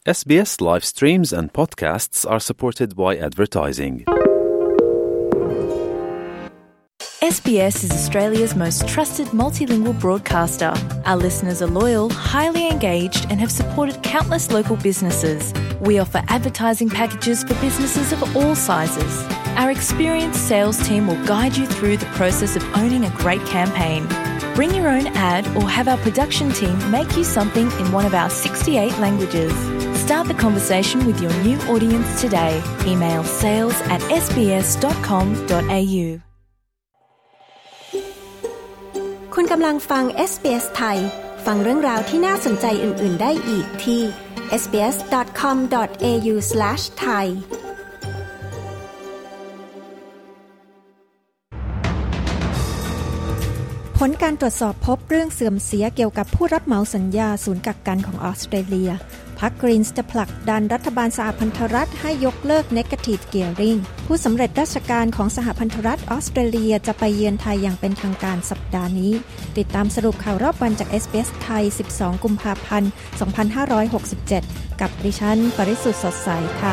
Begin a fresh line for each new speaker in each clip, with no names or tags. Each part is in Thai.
SBS live streams and podcasts are supported by advertising.
SBS is Australia's most trusted multilingual broadcaster. Our listeners are loyal, highly engaged and have supported countless local businesses. We offer advertising packages for businesses of all sizes. Our experienced sales team will guide you through the process of owning a great campaign. Bring your own ad or have our production team make you something in one of our 68 languages. Start the conversation with your new audience today. Email sales@sbs.com.au.
คุณกำลังฟัง SBS ไทยฟังเรื่องราวที่น่าสนใจอื่นๆได้อีกที่ sbs.com.au/thaiผลการตรวจสอบพบเรื่องเสื่อมเสียเกี่ยวกับผู้รับเหมาสัญญาศูนย์กักกันของออสเตรเลียพรรคกรีนส์จะผลักดันรัฐบาลสหพันธรัฐให้ยกเลิก Negative Gearing ผู้สำเร็จราชการของสหพันธรัฐออสเตรเลียจะไปเยือนไทยอย่างเป็นทางการสัปดาห์นี้ติดตามสรุปข่าวรอบวันจาก SBS ไทย 12 กุมภาพันธ์ 2567 กับดิฉันปริสุทธิ์สดใสค่ะ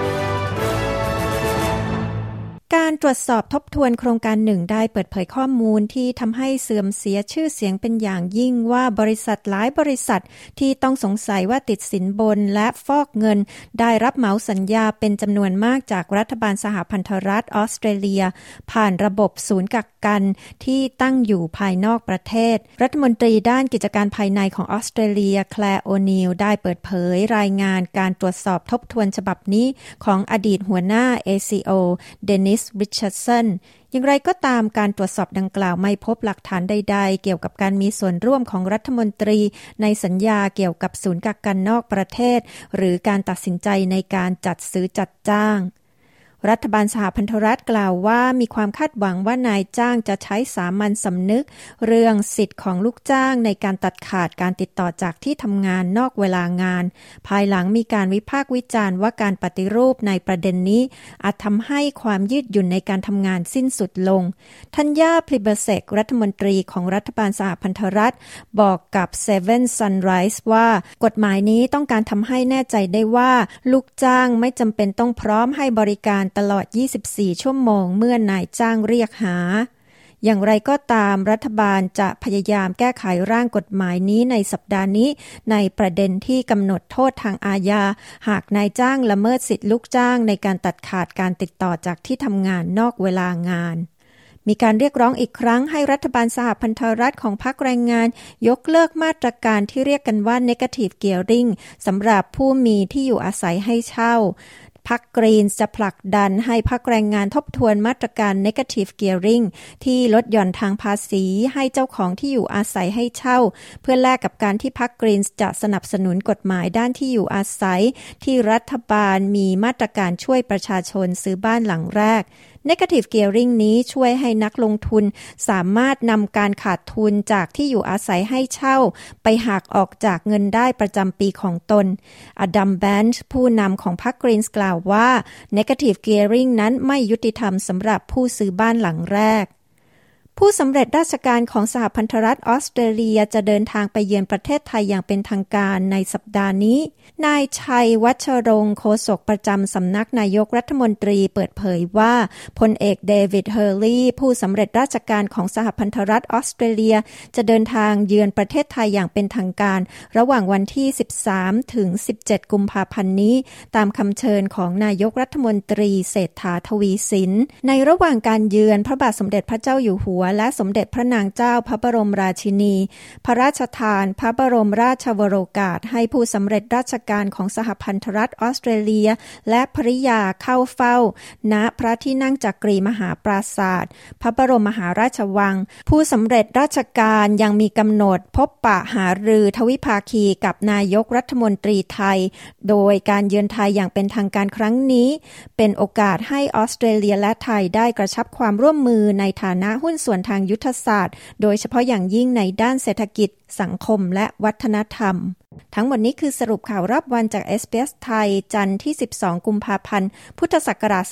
การตรวจสอบทบทวนโครงการหนึ่งได้เปิดเผยข้อมูลที่ทำให้เสื่อมเสียชื่อเสียงเป็นอย่างยิ่งว่าบริษัทหลายบริษัทที่ต้องสงสัยว่าติดสินบนและฟอกเงินได้รับเหมาสัญญาเป็นจำนวนมากจากรัฐบาลสหพันธรัฐออสเตรเลียผ่านระบบศูนย์กักกันที่ตั้งอยู่ภายนอกประเทศรัฐมนตรีด้านกิจการภายในของออสเตรเลียแคลร์โอนีลได้เปิดเผยรายงานการตรวจสอบทบทวนฉบับนี้ของอดีตหัวหน้า ACO เดนิสริชาร์ดสันอย่างไรก็ตามการตรวจสอบดังกล่าวไม่พบหลักฐานใดๆเกี่ยวกับการมีส่วนร่วมของรัฐมนตรีในสัญญาเกี่ยวกับศูนย์กักกันนอกประเทศหรือการตัดสินใจในการจัดซื้อจัดจ้างรัฐบาลสหพันธรัฐกล่าวว่ามีความคาดหวังว่านายจ้างจะใช้สามัญสำนึกเรื่องสิทธิ์ของลูกจ้างในการตัดขาดการติดต่อจากที่ทำงานนอกเวลางานภายหลังมีการวิพากษ์วิจารณ์ว่าการปฏิรูปในประเด็นนี้อาจทำให้ความยืดหยุ่นในการทำงานสิ้นสุดลงธัญญา พลิเบเซกรัฐมนตรีของรัฐบาลสหพันธรัฐบอกกับ Seven Sunrise ว่ากฎหมายนี้ต้องการทำให้แน่ใจได้ว่าลูกจ้างไม่จำเป็นต้องพร้อมให้บริการตลอด 24 ชั่วโมงเมื่อนายจ้างเรียกหาอย่างไรก็ตามรัฐบาลจะพยายามแก้ไขร่างกฎหมายนี้ในสัปดาห์นี้ในประเด็นที่กำหนดโทษทางอาญาหากนายจ้างละเมิดสิทธิลูกจ้างในการตัดขาดการติดต่อจากที่ทำงานนอกเวลางานมีการเรียกร้องอีกครั้งให้รัฐบาลสหพันธรัฐของพรรคแรงงานยกเลิกมาตรการที่เรียกกันว่า Negative Gearing สำหรับผู้มีที่อยู่อาศัยให้เช่าพรรคกรีนส์จะผลักดันให้พรรคแรงงานทบทวนมาตรการ Negative Gearing ที่ลดหย่อนทางภาษีให้เจ้าของที่อยู่อาศัยให้เช่าเพื่อแลกกับการที่พรรคกรีนส์จะสนับสนุนกฎหมายด้านที่อยู่อาศัยที่รัฐบาลมีมาตรการช่วยประชาชนซื้อบ้านหลังแรกNegative Gearing นี้ช่วยให้นักลงทุนสามารถนำการขาดทุนจากที่อยู่อาศัยให้เช่าไปหักออกจากเงินได้ประจำปีของตนอดัม แบนช์ผู้นำของพรรคกรีนส์กล่าวว่า Negative Gearing นั้นไม่ยุติธรรมสำหรับผู้ซื้อบ้านหลังแรกผู้สำเร็จราชการของสหพันธรัฐออสเตรเลียจะเดินทางไปเยือนประเทศไทยอย่างเป็นทางการในสัปดาห์นี้นายชัยวัชรงค์โฆษกประจำสำนักนายกรัฐมนตรีเปิดเผยว่าพลเอกเดวิดเฮอร์ลีย์ผู้สำเร็จราชการของสหพันธรัฐออสเตรเลียจะเดินทางเยือนประเทศไทยอย่างเป็นทางการระหว่างวันที่13ถึง17กุมภาพันธ์นี้ตามคำเชิญของนายกรัฐมนตรีเศรษฐาทวีสินในระหว่างการเยือนพระบาทสมเด็จพระเจ้าอยู่หัวและสมเด็จพระนางเจ้าพระบรมราชินีพระราชทานพระบรมราชวโรกาสให้ผู้สำเร็จราชการของสหพันธรัฐออสเตรเลียและภริยาเข้าเฝ้าณพระที่นั่งจักรีมหาปราสาทพระบรมมหาราชวังผู้สำเร็จราชการยังมีกำหนดพบปะหารือทวิภาคีกับนายกรัฐมนตรีไทยโดยการเยือนไทยอย่างเป็นทางการครั้งนี้เป็นโอกาสให้ออสเตรเลียและไทยได้กระชับความร่วมมือในฐานะหุ้นส่วนทางยุทธศาสตร์โดยเฉพาะอย่างยิ่งในด้านเศรษฐกิจสังคมและวัฒนธรรมทั้งหมดนี้คือสรุปข่าวรอบวันจาก SBS ไทยจันทร์ที่12กุมภาพันธ์พุทธศักราช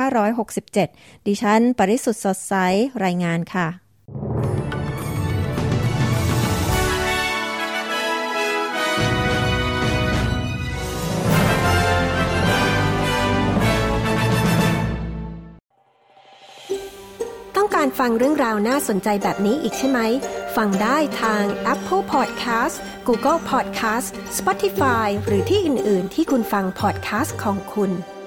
2567ดิฉันปริสุทธิ์สดใสรายงานค่ะ
การฟังเรื่องราวน่าสนใจแบบนี้อีกใช่ไหมฟังได้ทาง Apple Podcast Google Podcast Spotify หรือที่อื่นๆที่คุณฟัง podcast ของคุณ